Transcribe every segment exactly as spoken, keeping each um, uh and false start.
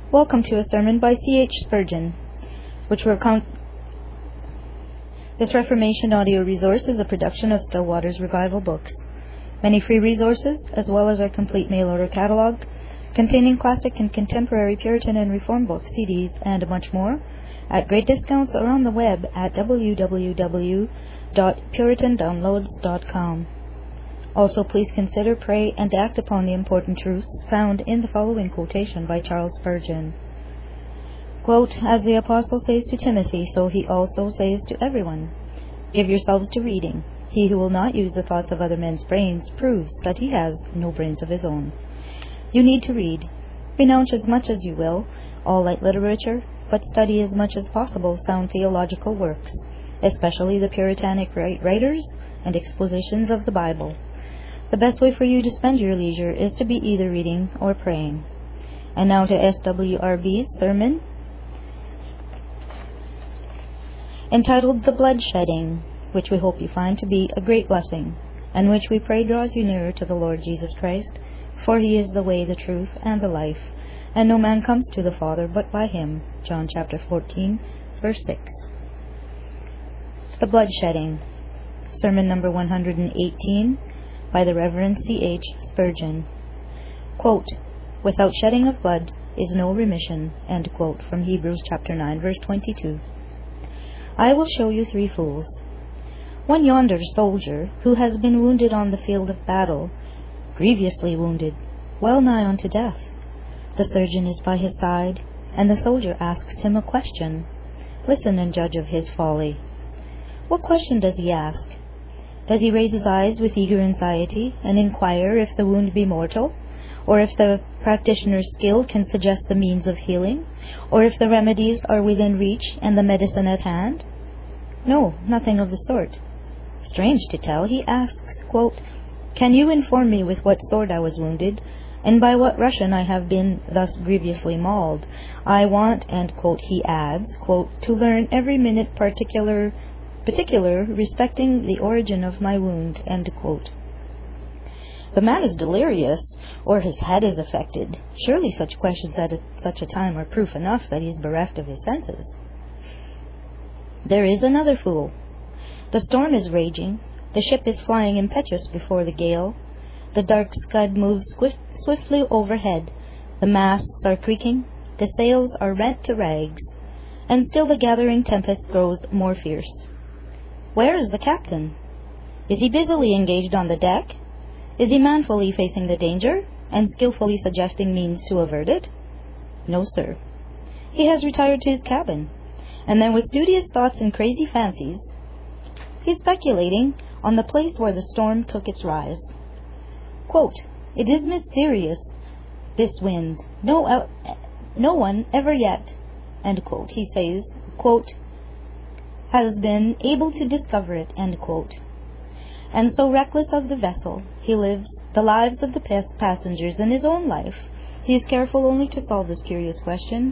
Welcome to a sermon by C H Spurgeon, which will count. This Reformation audio resource is a production of Still Waters Revival Books. Many free resources, as well as our complete mail order catalog, containing classic and contemporary Puritan and Reform book C Ds, and much more, at great discounts or on the web at w w w dot puritan downloads dot com. Also, please consider, pray, and act upon the important truths found in the following quotation by Charles Spurgeon. Quote, "As the apostle says to Timothy, so he also says to everyone, give yourselves to reading. He who will not use the thoughts of other men's brains proves that he has no brains of his own." You need to read. Renounce as much as you will all light literature, but study as much as possible sound theological works, especially the Puritanic writers and expositions of the Bible. The best way for you to spend your leisure is to be either reading or praying. And now to S W R B's sermon, entitled The Bloodshedding, which we hope you find to be a great blessing, and which we pray draws you nearer to the Lord Jesus Christ, for he is the way, the truth, and the life, and no man comes to the Father but by him. John chapter fourteen, verse six. The Bloodshedding, sermon number one hundred eighteen, by the Reverend C H Spurgeon. Quote, "Without shedding of blood is no remission," end quote, from Hebrews chapter nine, verse twenty-two. I will show you three fools. One yonder soldier, who has been wounded on the field of battle, grievously wounded, well nigh unto death. The surgeon is by his side, and the soldier asks him a question. Listen and judge of his folly. What question does he ask? Does he raise his eyes with eager anxiety and inquire if the wound be mortal, or if the practitioner's skill can suggest the means of healing, or if the remedies are within reach and the medicine at hand? No, nothing of the sort. Strange to tell, he asks, quote, "Can you inform me with what sword I was wounded, and by what Russian I have been thus grievously mauled? I want," end quote, he adds, quote, "to learn every minute particular particular respecting the origin of my wound," end quote. The man is delirious, or his head is affected. Surely such questions at a, such a time are proof enough that he is bereft of his senses. There is another fool. The storm is raging. The ship is flying impetuous before the gale. The dark scud moves swift, swiftly overhead. The masts are creaking. The sails are rent to rags. And still the gathering tempest grows more fierce. Where is the captain? Is he busily engaged on the deck? Is he manfully facing the danger, and skillfully suggesting means to avert it? No, sir. He has retired to his cabin, and then with studious thoughts and crazy fancies, he is speculating on the place where the storm took its rise. Quote, "It is mysterious, this wind. No, uh, no one ever yet," end quote, he says, quote, "has been able to discover it," end quote. And so reckless of the vessel, he lives the lives of the pas- passengers and his own life. He is careful only to solve this curious question.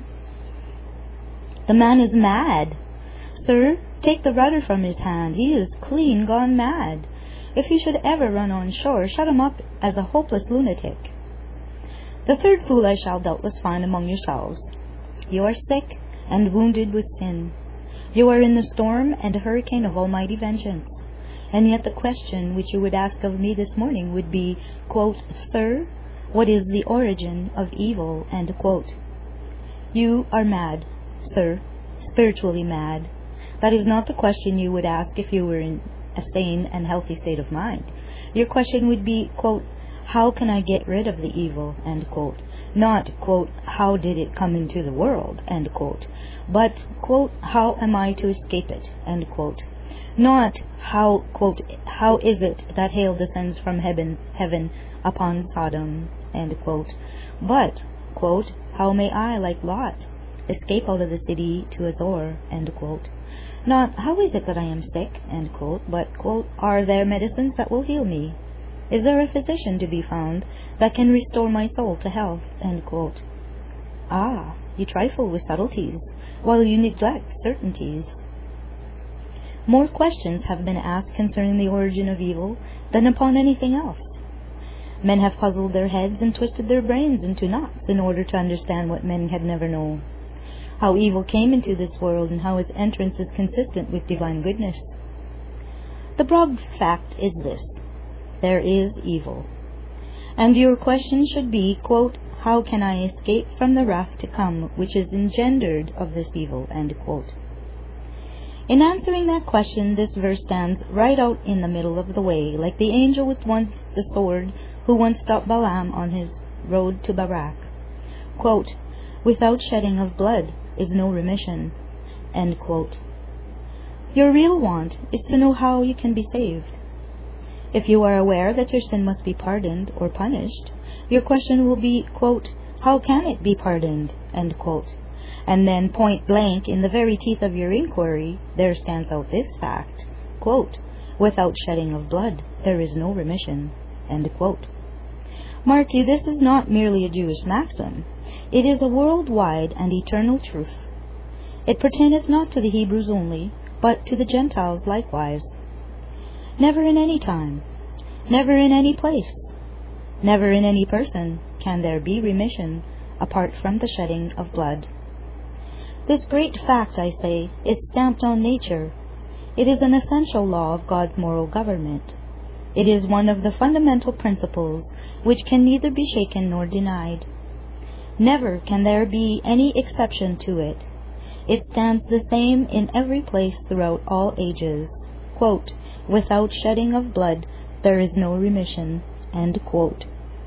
The man is mad. Sir, take the rudder from his hand. He is clean gone mad. If he should ever run on shore, shut him up as a hopeless lunatic. The third fool I shall doubtless find among yourselves. You are sick and wounded with sin. You are in the storm and hurricane of almighty vengeance. And yet the question which you would ask of me this morning would be, quote, "Sir, what is the origin of evil?" end quote. You are mad, sir, spiritually mad. That is not the question you would ask if you were in a sane and healthy state of mind. Your question would be, quote, "How can I get rid of the evil?" end quote. Not, quote, "How did it come into the world?" end quote. But, quote, "How am I to escape it?" end quote. Not how, quote, "How is it that hail descends from heaven, heaven upon Sodom?" end quote. But, quote, "How may I, like Lot, escape out of the city to Azor?" end quote. Not, "How is it that I am sick?" end quote, but, quote, "Are there medicines that will heal me? Is there a physician to be found that can restore my soul to health?" end quote. Ah, you trifle with subtleties, while you neglect certainties. More questions have been asked concerning the origin of evil than upon anything else. Men have puzzled their heads and twisted their brains into knots in order to understand what men had never known: how evil came into this world and how its entrance is consistent with divine goodness. The broad fact is this: there is evil. And your question should be, quote, how can I escape from the wrath to come which is engendered of this evil, end quote. In answering that question, this verse stands right out in the middle of the way, like the angel with once the sword who once stopped Balaam on his road to Barak. Quote, without shedding of blood is no remission, end quote. Your real want is to know how you can be saved. If you are aware that your sin must be pardoned or punished, your question will be, quote, how can it be pardoned, end quote. And then point blank in the very teeth of your inquiry, there stands out this fact, quote, without shedding of blood there is no remission, end quote. Mark you, this is not merely a Jewish maxim. It is a worldwide and eternal truth. It pertaineth not to the Hebrews only, but to the Gentiles likewise. Never in any time, never in any place, never in any person can there be remission apart from the shedding of blood. This great fact, I say, is stamped on nature. It is an essential law of God's moral government. It is one of the fundamental principles which can neither be shaken nor denied. Never can there be any exception to it. It stands the same in every place throughout all ages. Quote, without shedding of blood there is no remission, end quote.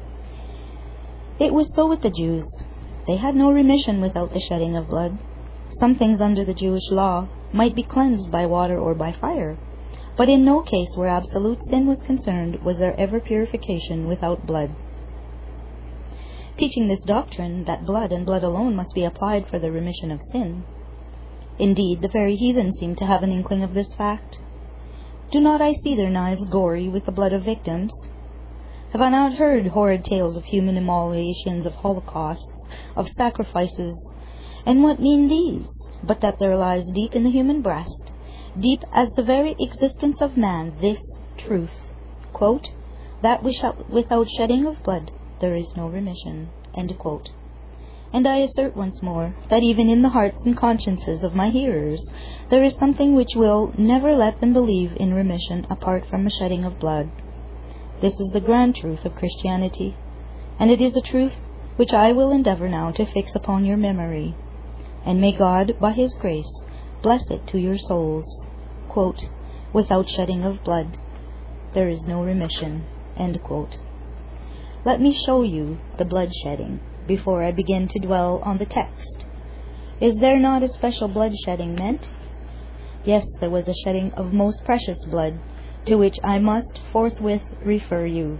It was so with the Jews. They had no remission without the shedding of blood. Some things under the Jewish law might be cleansed by water or by fire, but in no case where absolute sin was concerned was there ever purification without blood. Teaching this doctrine that blood and blood alone must be applied for the remission of sin. Indeed, the very heathen seem to have an inkling of this fact. Do not I see their knives gory with the blood of victims? Have I not heard horrid tales of human immolations, of holocausts, of sacrifices? And what mean these, but that there lies deep in the human breast, deep as the very existence of man, this truth, quote, that without shedding of blood there is no remission, end quote. And I assert once more that even in the hearts and consciences of my hearers there is something which will never let them believe in remission apart from a shedding of blood. This is the grand truth of Christianity, and it is a truth which I will endeavor now to fix upon your memory. And may God, by His grace, bless it to your souls. Quote, without shedding of blood there is no remission, end quote. Let me show you the blood shedding before I begin to dwell on the text. Is there not a special blood shedding meant? Yes, there was a shedding of most precious blood, to which I must forthwith refer you.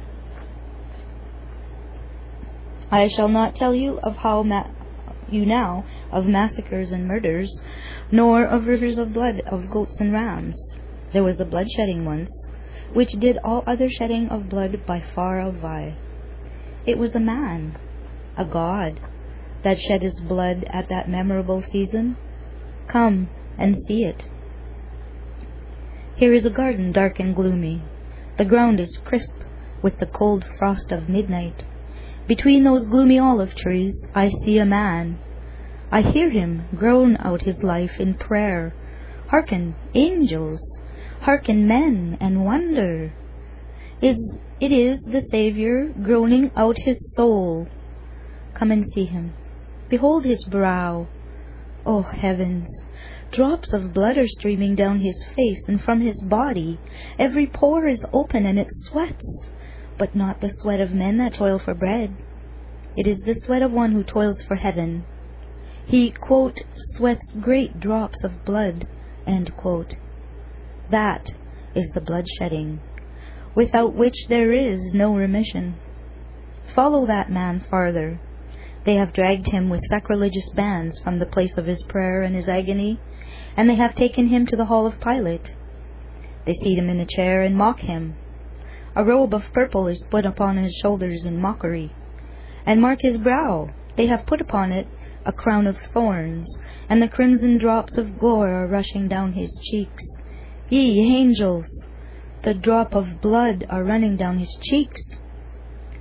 I shall not tell you of how ma- you now of massacres and murders, nor of rivers of blood of goats and rams. There was a blood shedding once, which did all other shedding of blood by far outvie. It was a man, a God, that shed his blood at that memorable season. Come and see it. Here is a garden dark and gloomy. The ground is crisp with the cold frost of midnight. Between those gloomy olive trees I see a man. I hear him groan out his life in prayer. Hearken, angels! Hearken, men, and wonder! Is it is the Saviour groaning out his soul. Come and see him. Behold his brow. O heavens! Drops of blood are streaming down his face and from his body. Every pore is open and it sweats, but not the sweat of men that toil for bread. It is the sweat of one who toils for heaven. He, quote, sweats great drops of blood, end quote. That is the blood shedding, without which there is no remission. Follow that man farther. They have dragged him with sacrilegious bands from the place of his prayer and his agony, and they have taken him to the hall of Pilate. They seat him in a chair and mock him. A robe of purple is put upon his shoulders in mockery. And mark his brow, they have put upon it a crown of thorns, and the crimson drops of gore are rushing down his cheeks. Ye angels, the drop of blood are running down his cheeks.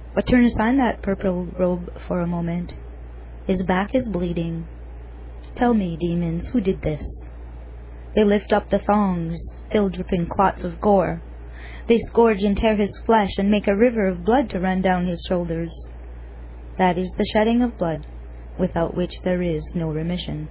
But turn aside that purple robe for a moment. His back is bleeding. Tell me, demons, who did this? They lift up the thongs, still dripping clots of gore. They scourge and tear his flesh and make a river of blood to run down his shoulders. That is the shedding of blood, without which there is no remission.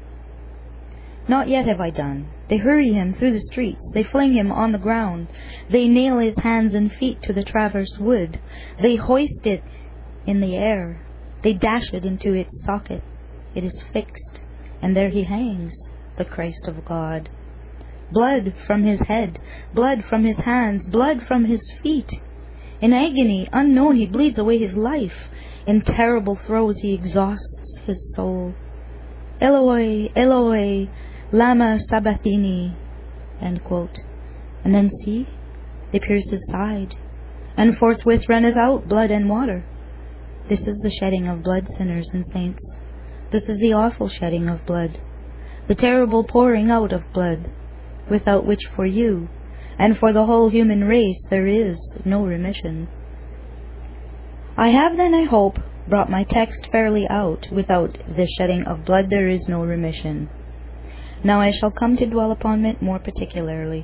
Not yet have I done. They hurry him through the streets. They fling him on the ground. They nail his hands and feet to the traverse wood. They hoist it in the air. They dash it into its socket. It is fixed, and there he hangs, the Christ of God. Blood from his head, blood from his hands, blood from his feet. In agony unknown he bleeds away his life. In terrible throes he exhausts his soul. Eloi, Eloi, lama sabachthani, end quote. And then see, they pierce his side, and forthwith runneth out blood and water. This is the shedding of blood, sinners and saints. This is the awful shedding of blood, the terrible pouring out of blood, without which for you and for the whole human race there is no remission. I have then, I hope, brought my text fairly out. Without the shedding of blood there is no remission. Now I shall come to dwell upon it more particularly.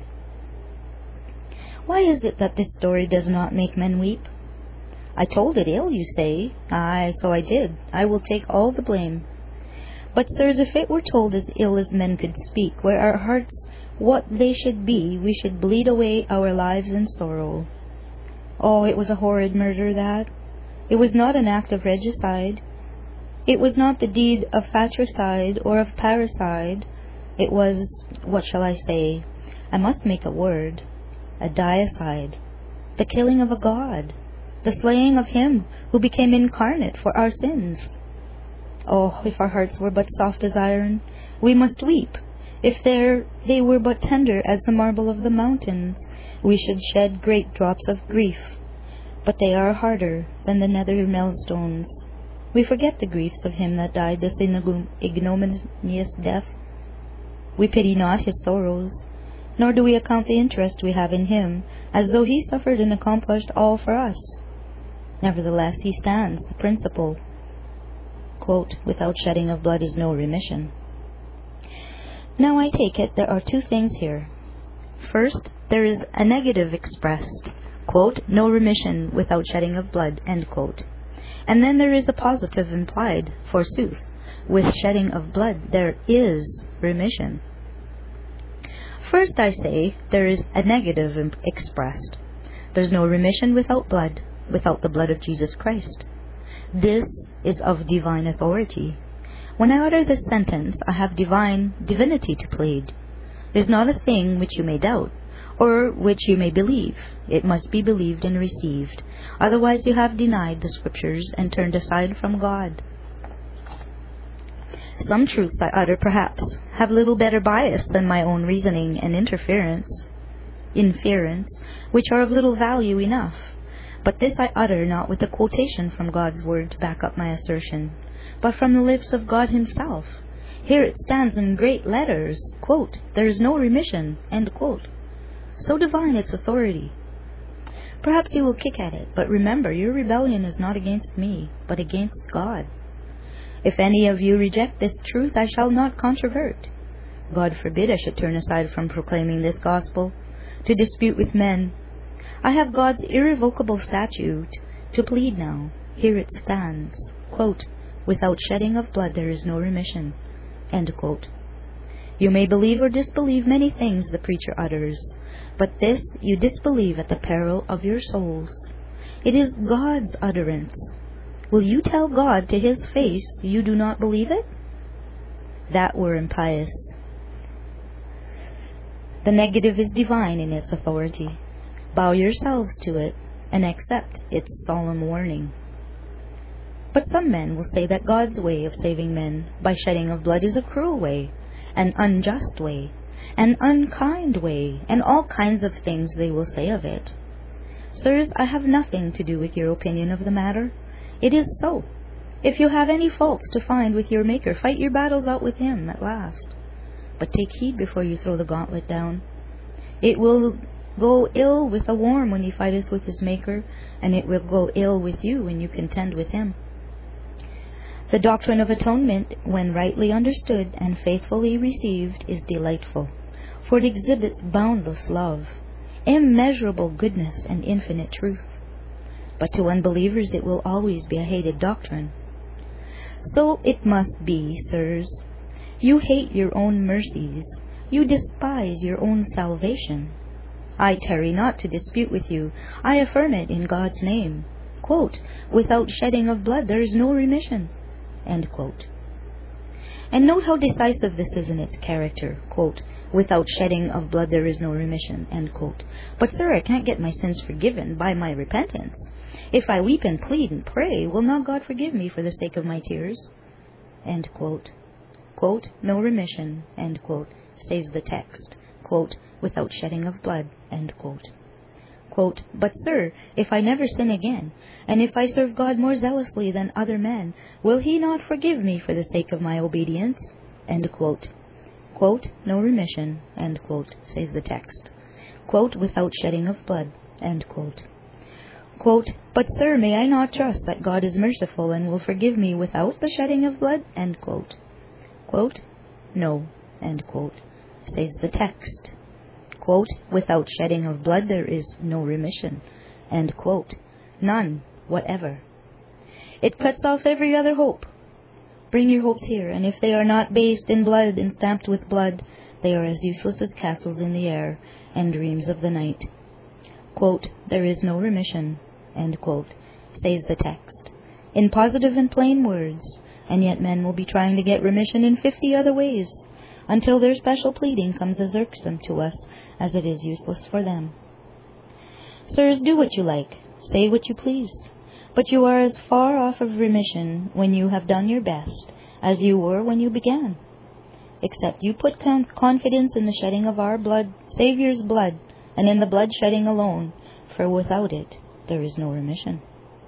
Why is it that this story does not make men weep? I told it ill, you say. Aye, so I did. I will take all the blame. But, sirs, if it were told as ill as men could speak, were our hearts what they should be, we should bleed away our lives in sorrow. Oh, it was a horrid murder, that. It was not an act of regicide. It was not the deed of fratricide or of parricide. It was, what shall I say? I must make a word. A deicide. The killing of a god. The slaying of him who became incarnate for our sins. Oh, if our hearts were but soft as iron, we must weep. If there they were but tender as the marble of the mountains, we should shed great drops of grief. But they are harder than the nether millstones. We forget the griefs of him that died this ignominious death. We pity not his sorrows, nor do we account the interest we have in him, as though he suffered and accomplished all for us. Nevertheless, he stands, the principle. Quote, without shedding of blood is no remission. Now I take it there are two things here. First, there is a negative expressed, quote, no remission without shedding of blood, end quote. And then there is a positive implied, forsooth, with shedding of blood there is remission. First, I say, there is a negative imp- expressed. There's no remission without blood, without the blood of Jesus Christ. This is of divine authority. When I utter this sentence, I have divine divinity to plead. It is not a thing which you may doubt, or which you may believe. It must be believed and received. Otherwise you have denied the Scriptures and turned aside from God. Some truths I utter, perhaps, have little better bias than my own reasoning and interference, inference, which are of little value enough. But this I utter not with a quotation from God's Word to back up my assertion, but from the lips of God himself. Here it stands in great letters, quote, there is no remission, end quote. So divine its authority. Perhaps you will kick at it, but remember, your rebellion is not against me, but against God. If any of you reject this truth, I shall not controvert. God forbid I should turn aside from proclaiming this gospel, to dispute with men. I have God's irrevocable statute to plead now. Here it stands, quote, without shedding of blood there is no remission, end quote. You may believe or disbelieve many things the preacher utters, but this you disbelieve at the peril of your souls. It is God's utterance. Will you tell God to his face you do not believe it? That were impious. The negative is divine in its authority. Bow yourselves to it and accept its solemn warning. But some men will say that God's way of saving men by shedding of blood is a cruel way, an unjust way, an unkind way, and all kinds of things they will say of it. Sirs, I have nothing to do with your opinion of the matter. It is so. If you have any faults to find with your Maker, fight your battles out with him at last. But take heed before you throw the gauntlet down. It will go ill with a worm when he fighteth with his Maker, and it will go ill with you when you contend with him. The doctrine of atonement, when rightly understood and faithfully received, is delightful, for it exhibits boundless love, immeasurable goodness, and infinite truth. But to unbelievers it will always be a hated doctrine. So it must be, sirs. You hate your own mercies. You despise your own salvation. I tarry not to dispute with you. I affirm it in God's name. Quote, without shedding of blood there is no remission. End quote. And note how decisive this is in its character. Quote, without shedding of blood there is no remission. End quote. But sir, I can't get my sins forgiven by my repentance. If I weep and plead and pray, will not God forgive me for the sake of my tears? End quote. Quote, no remission. End quote. Says the text. Quote, without shedding of blood. End quote. Quote, but sir, if I never sin again, and if I serve God more zealously than other men, will he not forgive me for the sake of my obedience? End quote. Quote, no remission. End quote. Says the text. Quote, without shedding of blood. End quote. Quote, but sir, may I not trust that God is merciful and will forgive me without the shedding of blood? End quote. Quote, no. End quote. Says the text. Quote, without shedding of blood there is no remission. End quote. None whatever. It cuts off every other hope. Bring your hopes here, and if they are not based in blood and stamped with blood, they are as useless as castles in the air and dreams of the night. Quote, there is no remission. End quote. Says the text. In positive and plain words, and yet men will be trying to get remission in fifty other ways, until their special pleading comes as irksome to us as it is useless for them. Sirs, do what you like, say what you please, but you are as far off of remission when you have done your best as you were when you began. Except you put con- confidence in the shedding of our blood, Saviour's blood, and in the blood shedding alone, for without it there is no remission.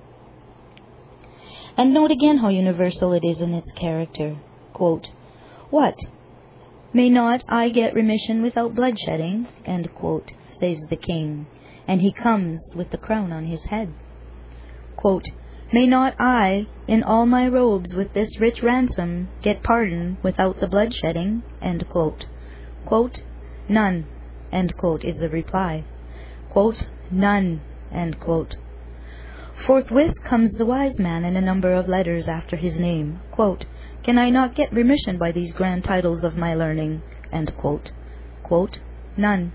And note again how universal it is in its character. Quote, what? May not I get remission without bloodshedding? End quote, says the king, and he comes with the crown on his head. Quote, may not I, in all my robes with this rich ransom, get pardon without the bloodshedding? End quote. Quote, none. End quote, is the reply. Quote, none. End quote. Forthwith comes the wise man in a number of letters after his name. Quote, can I not get remission by these grand titles of my learning? End quote. Quote, none.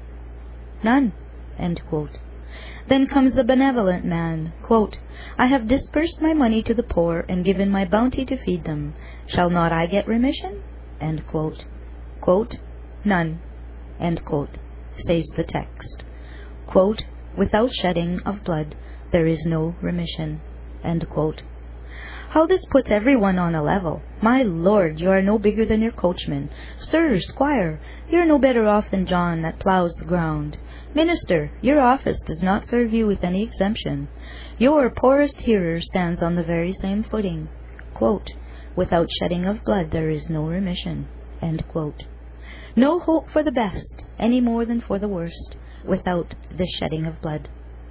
None. End quote. Then comes the benevolent man. Quote, I have dispersed my money to the poor and given my bounty to feed them. Shall not I get remission? End quote. Quote, none. End quote. Says the text. Quote, without shedding of blood there is no remission. End quote. How this puts everyone on a level. My lord, you are no bigger than your coachman. Sir, squire, you are no better off than John that ploughs the ground. Minister, your office does not serve you with any exemption. Your poorest hearer stands on the very same footing. Quote, without shedding of blood there is no remission. End quote. No hope for the best, any more than for the worst, without the shedding of blood.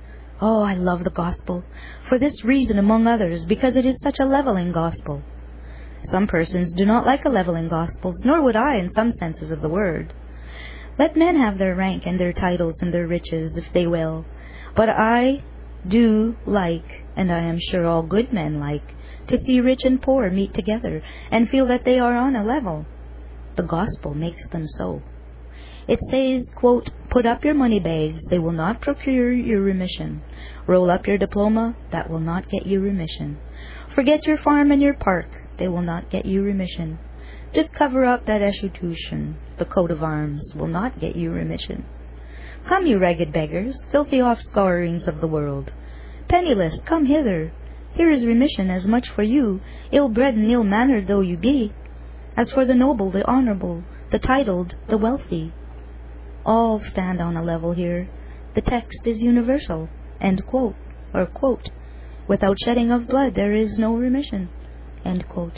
Oh, I love the gospel, for this reason among others, because it is such a leveling gospel. Some persons do not like a leveling gospel, nor would I in some senses of the word. Let men have their rank and their titles and their riches, if they will. But I do like, and I am sure all good men like, to see rich and poor meet together and feel that they are on a level. The gospel makes them so. It says, quote, put up your money bags, they will not procure your remission. Roll up your diploma, that will not get you remission. Forget your farm and your park, they will not get you remission. Just cover up that escutcheon, the coat of arms, will not get you remission. Come, you ragged beggars, filthy offscourings of the world. Penniless, come hither. Here is remission as much for you, ill-bred and ill-mannered though you be, as for the noble, the honourable, the titled, the wealthy. All stand on a level here. The text is universal. End quote. Or quote, without shedding of blood there is no remission. End quote.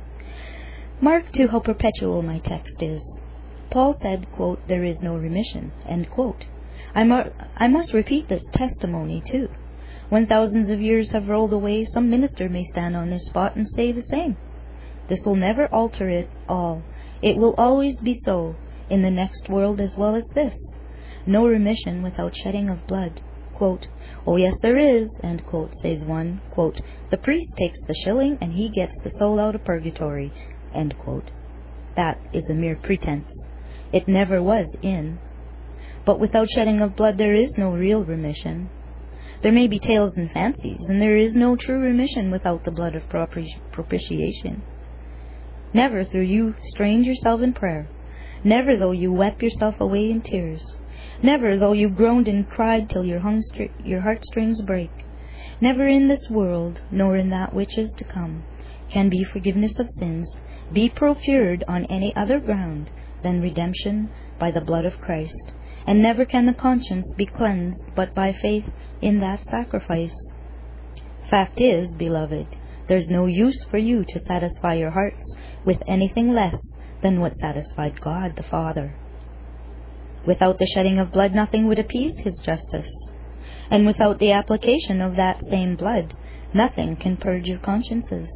Mark too how perpetual my text is. Paul said, quote, there is no remission. End quote. I, mu- I must repeat this testimony, too. When thousands of years have rolled away, some minister may stand on this spot and say the same. This will never alter it all. It will always be so, in the next world as well as this. No remission without shedding of blood. Quote, "Oh yes, there is," end quote, says one. Quote, "The priest takes the shilling and he gets the soul out of purgatory." End quote. That is a mere pretense. It never was in. But without shedding of blood there is no real remission. There may be tales and fancies, and there is no true remission without the blood of propitiation. Never though you strained yourself in prayer, never though you wept yourself away in tears, never though you groaned and cried till your, hung stri- your heartstrings break, never in this world, nor in that which is to come, can be forgiveness of sins be procured on any other ground than redemption by the blood of Christ, and never can the conscience be cleansed but by faith in that sacrifice. Fact is, beloved, there's no use for you to satisfy your hearts with anything less than what satisfied God the Father. Without the shedding of blood nothing would appease his justice, and without the application of that same blood nothing can purge your consciences.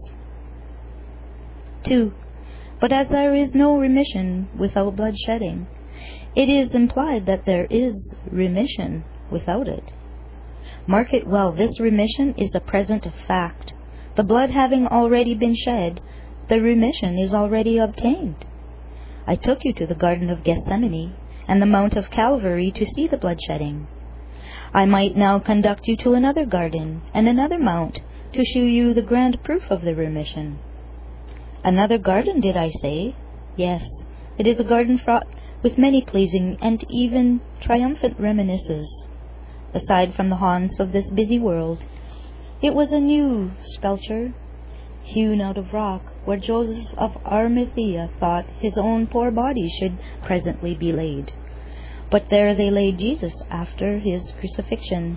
two. But as there is no remission without blood shedding, it is implied that there is remission without it. Mark it well, this remission is a present fact. The blood having already been shed, the remission is already obtained. I took you to the Garden of Gethsemane and the Mount of Calvary to see the bloodshedding. I might now conduct you to another garden and another mount to shew you the grand proof of the remission. Another garden, did I say? Yes, it is a garden fraught with many pleasing and even triumphant reminiscences. Aside from the haunts of this busy world, it was a new sepulchre, hewn out of rock, where Joseph of Arimathea thought his own poor body should presently be laid. But there they laid Jesus after his crucifixion.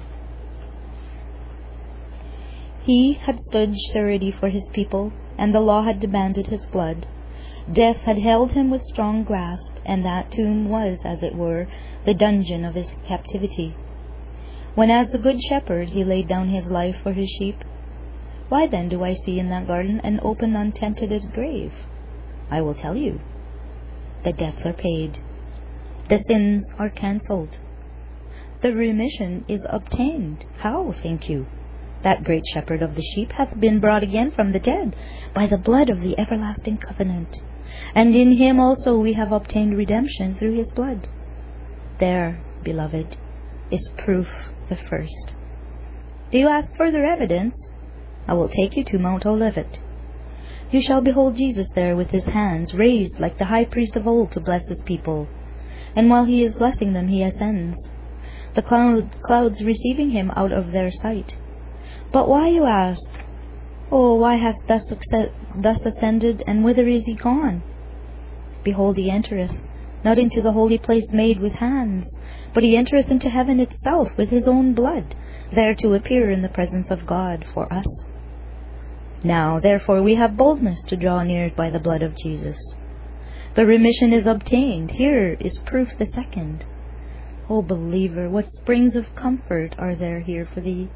He had stood surety for his people, and the law had demanded his blood. Death had held him with strong grasp, and that tomb was, as it were, the dungeon of his captivity. When as the good shepherd he laid down his life for his sheep, why then do I see in that garden an open, untenanted grave? I will tell you. The debts are paid. The sins are cancelled. The remission is obtained. How, think you? That great shepherd of the sheep hath been brought again from the dead by the blood of the everlasting covenant, and in him also we have obtained redemption through his blood. There, beloved, is proof the first. Do you ask further evidence? I will take you to Mount Olivet. You shall behold Jesus there with his hands raised like the high priest of old to bless his people, and while he is blessing them he ascends, the cloud, clouds receiving him out of their sight. But why, you ask? Oh, why hast thus, thus ascended, and whither is he gone? Behold, he entereth, not into the holy place made with hands, but he entereth into heaven itself with his own blood, there to appear in the presence of God for us. Now, therefore, we have boldness to draw near by the blood of Jesus. The remission is obtained. Here is proof the second. O believer, what springs of comfort are there here for thee?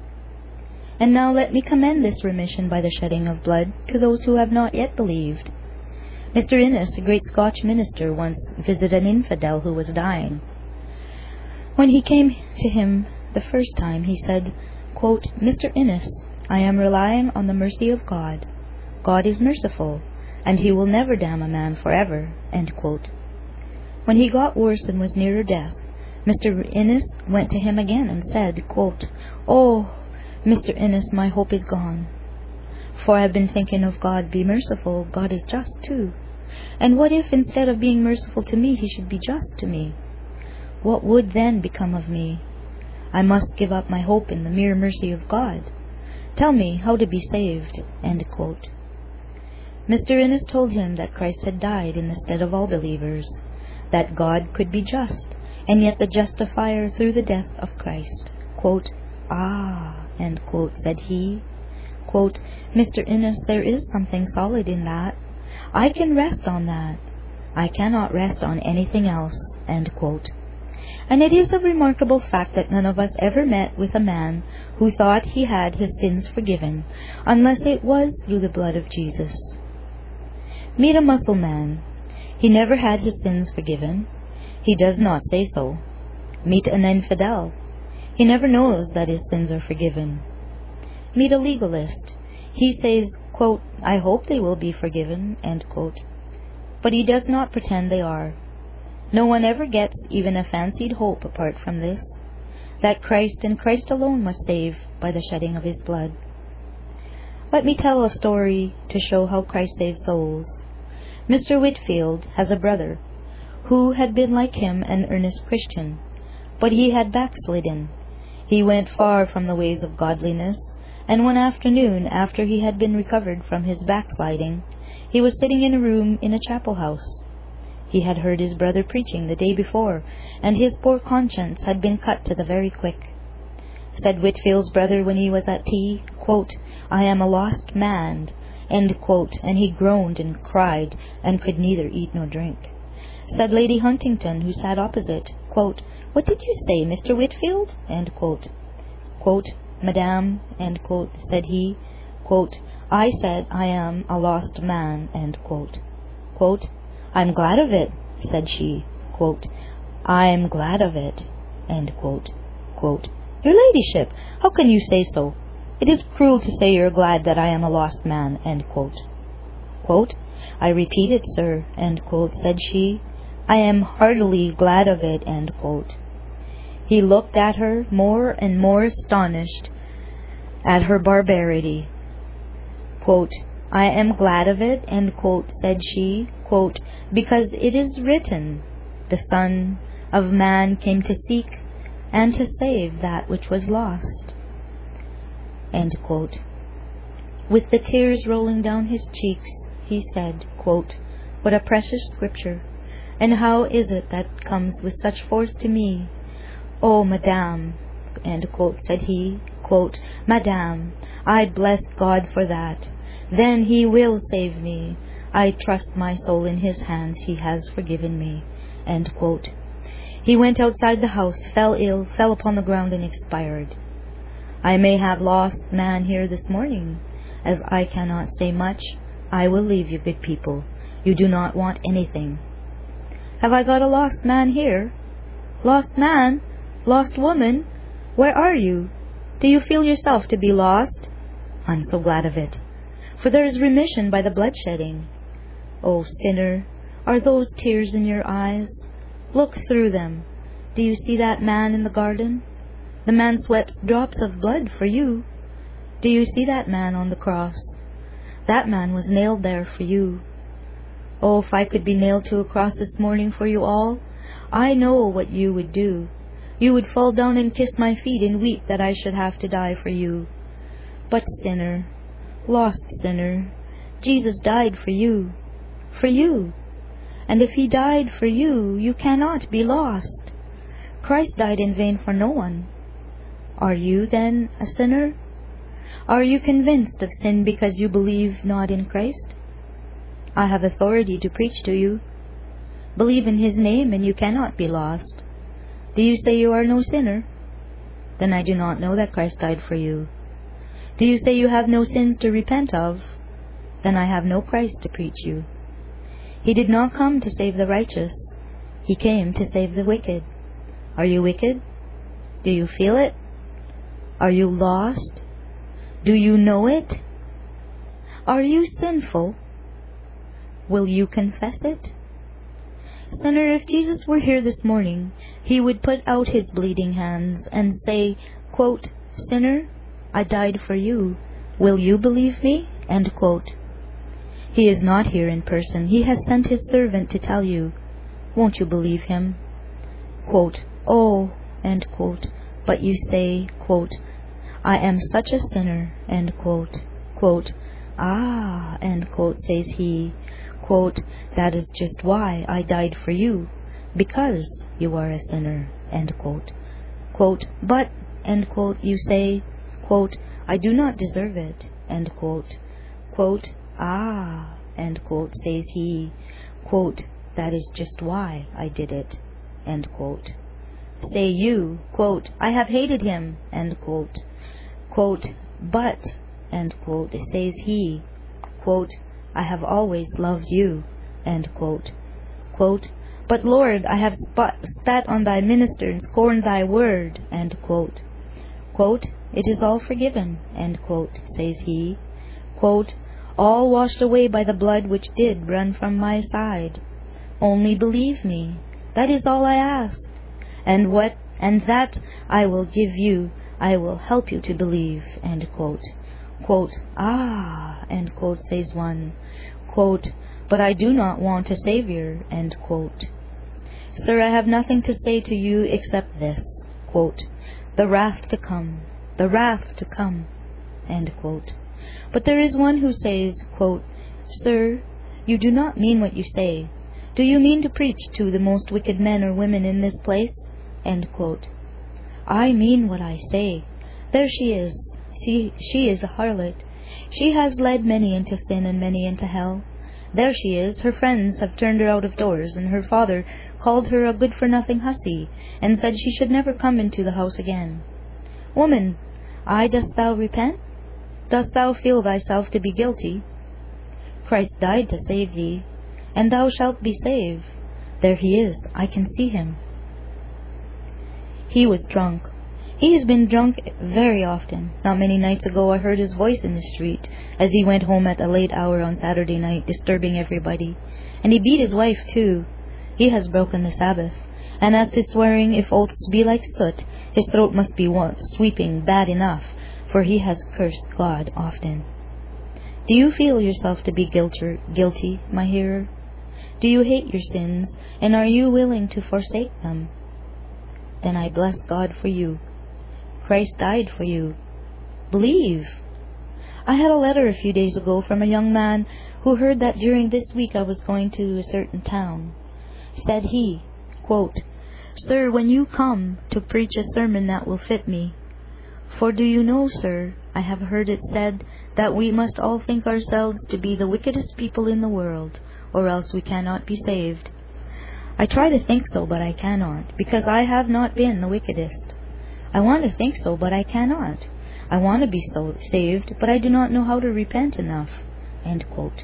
And now let me commend this remission by the shedding of blood to those who have not yet believed. Mister Innes, a great Scotch minister, once visited an infidel who was dying. When he came to him the first time, he said, quote, "Mister Innes, I am relying on the mercy of God. God is merciful, and he will never damn a man forever." End quote. When he got worse and was nearer death, Mister Innes went to him again and said, quote, "Oh, Mister Innes, my hope is gone. For I have been thinking of God be merciful, God is just too. And what if instead of being merciful to me, he should be just to me? What would then become of me? I must give up my hope in the mere mercy of God. Tell me how to be saved." End quote. Mister Innes told him that Christ had died in the stead of all believers, that God could be just, and yet the justifier through the death of Christ. Quote, "Ah," end quote, said he. Quote, "Mister Innes, there is something solid in that. I can rest on that. I cannot rest on anything else." End quote. And it is a remarkable fact that none of us ever met with a man who thought he had his sins forgiven, unless it was through the blood of Jesus. Meet a Mussulman. He never had his sins forgiven. He does not say so. Meet an infidel. He never knows that his sins are forgiven. Meet a legalist. He says, quote, I hope they will be forgiven, end quote. But he does not pretend they are. No one ever gets even a fancied hope apart from this, that Christ and Christ alone must save by the shedding of his blood. Let me tell a story to show how Christ saves souls. Mister Whitfield has a brother who had been like him an earnest Christian, but he had backslidden. He went far from the ways of godliness, and one afternoon, after he had been recovered from his backsliding, he was sitting in a room in a chapel house. He had heard his brother preaching the day before, and his poor conscience had been cut to the very quick. Said Whitfield's brother when he was at tea, quote, I am a lost man, end quote, and he groaned and cried, and could neither eat nor drink. Said Lady Huntington, who sat opposite, quote, What did you say, Mister Whitfield? End quote. Quote, Madame, end quote, said he, quote, I said I am a lost man, end quote. Quote, I'm glad of it, said she, quote, I am glad of it, end quote. Quote, Your ladyship, how can you say so? It is cruel to say you're glad that I am a lost man, end quote. Quote, I repeat it, sir, end quote, said she, I am heartily glad of it, end quote. He looked at her, more and more astonished at her barbarity. Quote, I am glad of it, end quote, said she, quote, because it is written, the Son of Man came to seek and to save that which was lost, end quote. With the tears rolling down his cheeks, he said, quote, What a precious scripture, and how is it that comes with such force to me? Oh, Madame, end quote, said he, quote, Madame, I bless God for that. Then he will save me. I trust my soul in his hands. He has forgiven me, end quote. He went outside the house, fell ill, fell upon the ground, and expired. I may have lost man here this morning. As I cannot say much, I will leave you, good people. You do not want anything. Have I got a lost man here? Lost man? Lost woman? Where are you? Do you feel yourself to be lost? I'm so glad of it, for there is remission by the bloodshedding. O sinner, are those tears in your eyes? Look through them. Do you see that man in the garden? The man sweats drops of blood for you. Do you see that man on the cross? That man was nailed there for you. Oh, if I could be nailed to a cross this morning for you all, I know what you would do. You would fall down and kiss my feet and weep that I should have to die for you. But sinner, lost sinner, Jesus died for you. For you. And if he died for you, you cannot be lost. Christ died in vain for no one. Are you, then, a sinner? Are you convinced of sin because you believe not in Christ? I have authority to preach to you. Believe in his name and you cannot be lost. Do you say you are no sinner? Then I do not know that Christ died for you. Do you say you have no sins to repent of? Then I have no Christ to preach you. He did not come to save the righteous. He came to save the wicked. Are you wicked? Do you feel it? Are you lost? Do you know it? Are you sinful? Will you confess it? Sinner, if Jesus were here this morning, he would put out his bleeding hands and say, quote, Sinner, I died for you. Will you believe me? End quote. He is not here in person. He has sent his servant to tell you. Won't you believe him? Quote, Oh, end quote, but you say, quote, I am such a sinner, end quote. Quote, Ah, end quote, says he, quote, that is just why I died for you, because you are a sinner, end quote. Quote, but, end quote, you say, quote, I do not deserve it, end quote. Quote, Ah, end quote, says he, quote, that is just why I did it, end quote. say you, quote, I have hated him, end quote. Quote, but, end quote, says he, quote, I have always loved you, end quote. Quote, but Lord, I have spat, spat on thy minister and scorned thy word, end quote. Quote, it is all forgiven, end quote, says he. Quote, all washed away by the blood which did run from my side. Only believe me, that is all I ask. And what, and that I will give you, I will help you to believe, end quote. Quote, ah, end quote, says one. Quote, but I do not want a Savior, end quote. Sir, I have nothing to say to you except this, quote, the wrath to come, the wrath to come, end quote. But there is one who says, quote, Sir, you do not mean what you say. Do you mean to preach to the most wicked men or women in this place? End quote. I mean what I say. There she is. She, she is a harlot. She has led many into sin and many into hell. There she is. Her friends have turned her out of doors, and her father called her a good-for-nothing hussy, and said she should never come into the house again. Woman, I dost thou repent? Dost thou feel thyself to be guilty? Christ died to save thee, and thou shalt be saved. There he is. I can see him. He was drunk. He has been drunk very often. Not many nights ago I heard his voice in the street as he went home at a late hour on Saturday night, disturbing everybody. And he beat his wife too. He has broken the Sabbath. And as to swearing, if oaths be like soot, his throat must be sweeping bad enough, for he has cursed God often. Do you feel yourself to be guilty, guilty, my hearer? Do you hate your sins, and are you willing to forsake them? Then I bless God for you. Christ died for you. Believe. I had a letter a few days ago from a young man who heard that during this week I was going to a certain town. Said he, quote, Sir, when you come to preach a sermon that will fit me. For do you know, sir, I have heard it said that we must all think ourselves to be the wickedest people in the world, or else we cannot be saved. I try to think so, but I cannot, because I have not been the wickedest. I want to think so, but I cannot. I want to be so saved, but I do not know how to repent enough. End quote.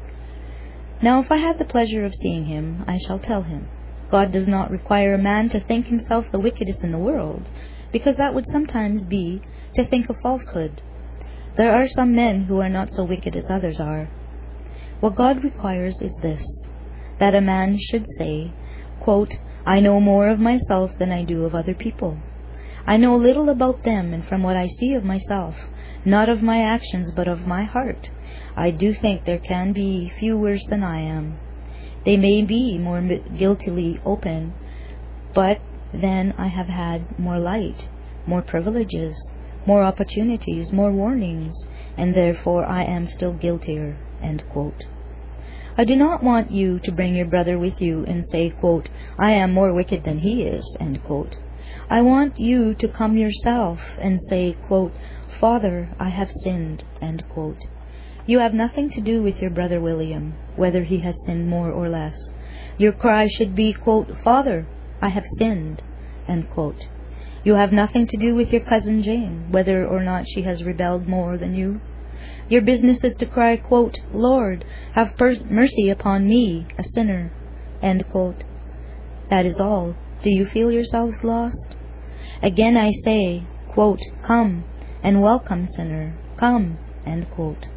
Now, if I had the pleasure of seeing him, I shall tell him. God does not require a man to think himself the wickedest in the world, because that would sometimes be to think a falsehood. There are some men who are not so wicked as others are. What God requires is this, that a man should say, quote, I know more of myself than I do of other people. I know little about them, and from what I see of myself, not of my actions, but of my heart, I do think there can be few worse than I am. They may be more guiltily open, but then I have had more light, more privileges, more opportunities, more warnings, and therefore I am still guiltier. End quote. I do not want you to bring your brother with you and say, quote, I am more wicked than he is, end quote. I want you to come yourself and say, quote, Father, I have sinned, end quote. You have nothing to do with your brother William, whether he has sinned more or less. Your cry should be, quote, Father, I have sinned, end quote. You have nothing to do with your cousin Jane, whether or not she has rebelled more than you. Your business is to cry, quote, Lord, have per- mercy upon me, a sinner, end quote. That is all. Do you feel yourselves lost? Again I say, quote, Come, and welcome, sinner, come, end quote.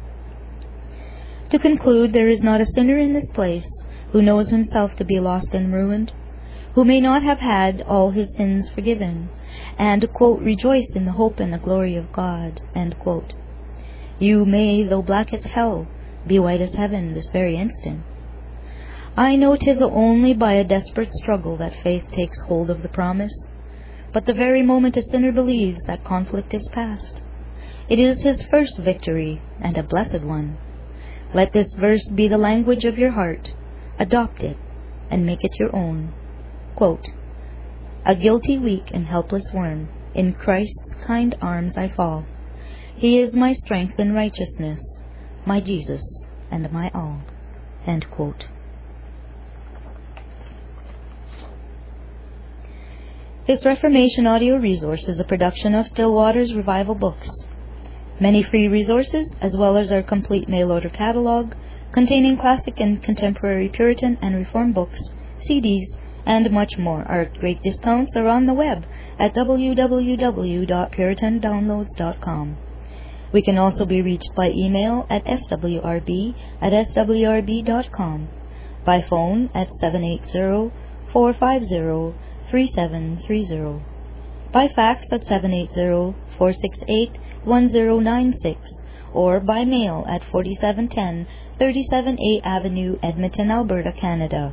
To conclude, there is not a sinner in this place who knows himself to be lost and ruined, who may not have had all his sins forgiven, and, quote, rejoice in the hope and the glory of God, end quote. You may, though black as hell, be white as heaven this very instant. I know 'tis only by a desperate struggle that faith takes hold of the promise, but the very moment a sinner believes, that conflict is past. It is his first victory, and a blessed one. Let this verse be the language of your heart. Adopt it, and make it your own. Quote, A guilty, weak, and helpless worm, in Christ's kind arms I fall. He is my strength and righteousness, my Jesus and my all. End quote. This Reformation audio resource is a production of Still Waters Revival Books. Many free resources, as well as our complete mail-order catalog, containing classic and contemporary Puritan and Reformed books, C Ds, and much more, are at great discounts or on the web at w w w dot puritan downloads dot com. We can also be reached by email at s w r b at s w r b dot com, by phone at seven eight zero, four five zero, three seven three zero, by fax at seven eight zero, four six eight, one zero nine six, or by mail at forty-seven ten thirty-seven A Avenue, Edmonton, Alberta, Canada,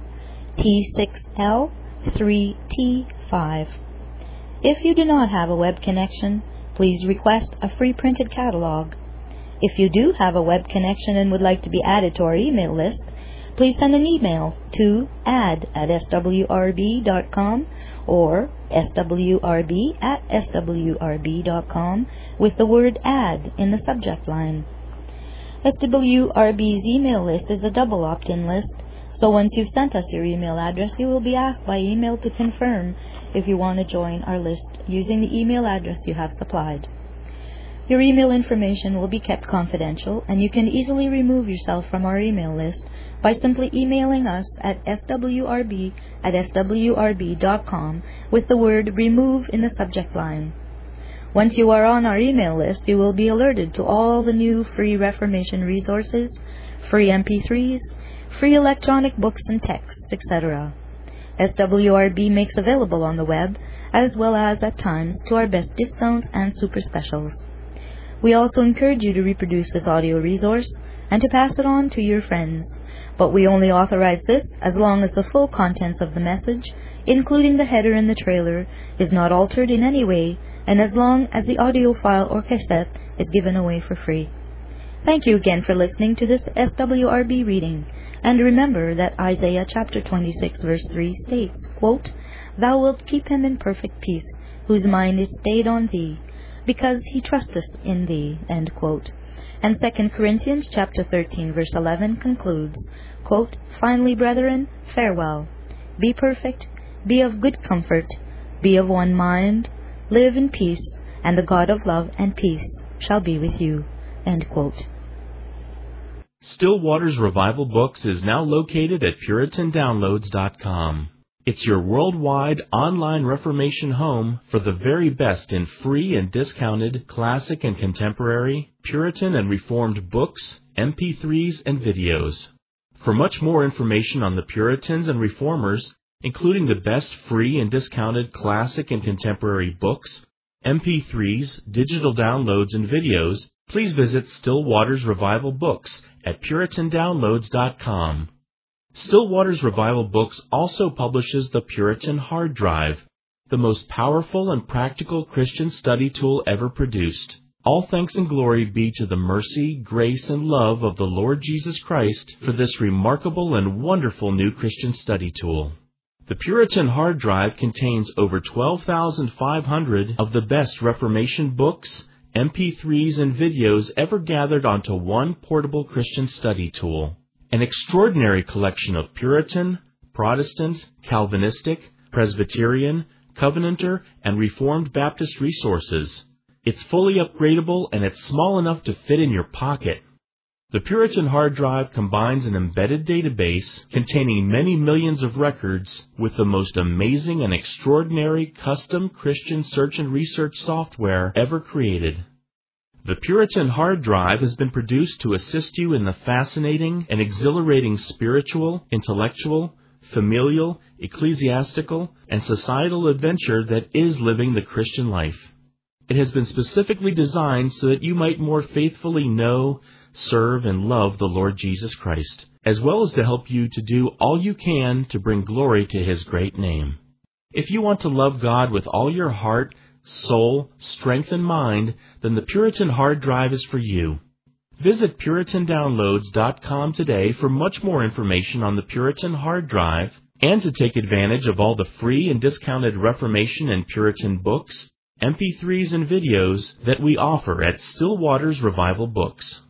T six L three T five. If you do not have a web connection, please request a free printed catalog. If you do have a web connection and would like to be added to our email list, please send an email to add at s w r b dot com or s w r b at s w r b dot com with the word add in the subject line. S W R B's email list is a double opt-in list, so once you've sent us your email address, you will be asked by email to confirm if you want to join our list using the email address you have supplied. Your email information will be kept confidential, and you can easily remove yourself from our email list by simply emailing us at s w r b at s w r b dot com with the word remove in the subject line. Once you are on our email list, you will be alerted to all the new free Reformation resources, free M P threes, free electronic books and texts, et cetera. S W R B makes available on the web, as well as at times to our best discounts and super specials. We also encourage you to reproduce this audio resource and to pass it on to your friends, but we only authorize this as long as the full contents of the message, including the header and the trailer, is not altered in any way, and as long as the audio file or cassette is given away for free. Thank you again for listening to this S W R B reading, and remember that Isaiah chapter twenty-six verse three states, quote, "Thou wilt keep him in perfect peace, whose mind is stayed on thee, because he trusteth in thee," end quote. And Second Corinthians chapter thirteen verse eleven concludes, quote, "Finally, brethren, farewell. Be perfect, be of good comfort, be of one mind, live in peace, and the God of love and peace shall be with you," end quote. Still Waters Revival Books is now located at puritan downloads dot com. It's your worldwide online Reformation home for the very best in free and discounted classic and contemporary, Puritan and Reformed books, M P threes, and videos. For much more information on the Puritans and Reformers, including the best free and discounted classic and contemporary books, M P threes, digital downloads, and videos, please visit Still Waters Revival Books at puritan downloads dot com. Still Waters Revival Books also publishes the Puritan Hard Drive, the most powerful and practical Christian study tool ever produced. All thanks and glory be to the mercy, grace, and love of the Lord Jesus Christ for this remarkable and wonderful new Christian study tool. The Puritan Hard Drive contains over twelve thousand five hundred of the best Reformation books, M P threes, and videos ever gathered onto one portable Christian study tool. An extraordinary collection of Puritan, Protestant, Calvinistic, Presbyterian, Covenanter, and Reformed Baptist resources. It's fully upgradable, and it's small enough to fit in your pocket. The Puritan Hard Drive combines an embedded database containing many millions of records with the most amazing and extraordinary custom Christian search and research software ever created. The Puritan Hard Drive has been produced to assist you in the fascinating and exhilarating spiritual, intellectual, familial, ecclesiastical, and societal adventure that is living the Christian life. It has been specifically designed so that you might more faithfully know, serve, and love the Lord Jesus Christ, as well as to help you to do all you can to bring glory to His great name. If you want to love God with all your heart, soul, strength, and mind, then the Puritan Hard Drive is for you. Visit puritan downloads dot com today for much more information on the Puritan Hard Drive and to take advantage of all the free and discounted Reformation and Puritan books, M P threes, and videos that we offer at Still Waters Revival Books.